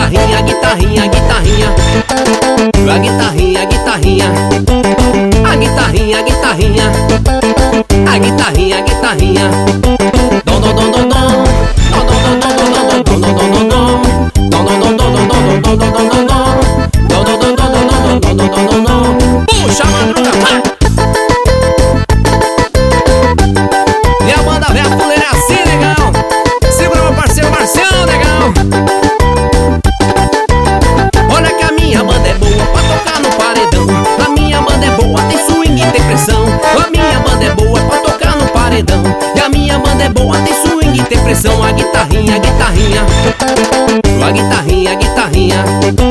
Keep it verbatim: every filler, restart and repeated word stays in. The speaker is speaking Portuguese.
guitarrinha, guitarrinha, guitarrinha. A guitarrinha, guitarrinha. A guitarrinha, guitarrinha. A guitarrinha, guitarrinha. Dom, dom, dom, dom, dom. Dom, dom, dom, dom, dom, dom, dom, dom, dom, dom. Dom, dom, dom, dom, dom, dom, dom, dom, dom, dom, dom. Dom, dom, dom, dom, dom, dom, dom, dom, dom, dom. Puxa a madruga, vai! E a banda velha fuleira é assim, negão. Segura meu parceiro Marcião, negão. Olha que a minha banda é boa pra tocar no paredão. A minha banda é boa, tem swing e tem pressão. A minha banda é boa pra tocar no paredão. E a minha banda é boa, tem swing e tem pressão. A guitarrinha, a guitarrinha. A guitarrinha, a guitarrinha.